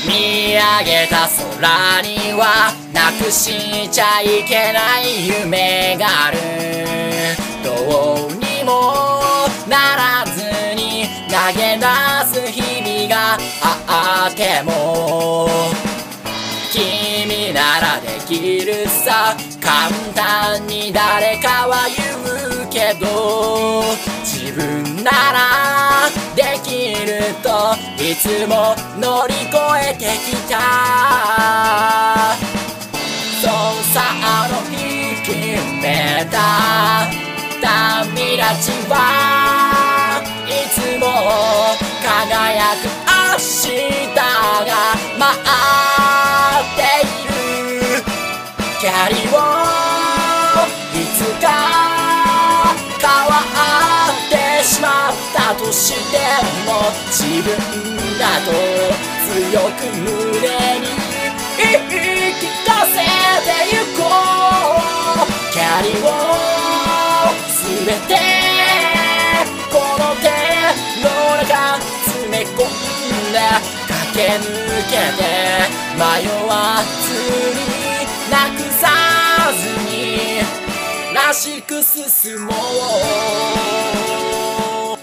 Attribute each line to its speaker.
Speaker 1: 見上げた空にはなくしちゃいけない夢がある。どうにもならずに投げ出す日々があっても、君ならできるさ、簡単に誰かは言うけど、自分ならできるといつも乗り越えてきた。そうさ、あの日決めた旅立ちはいつも輝く明日が待っている。キャリーをいつか変わってしまったとしても、自分だと強く胸に言い聞かせてゆこう。キャリーをすべてこの手の中詰め込んで駆け抜けて、迷わずになくさずにらしく進もう。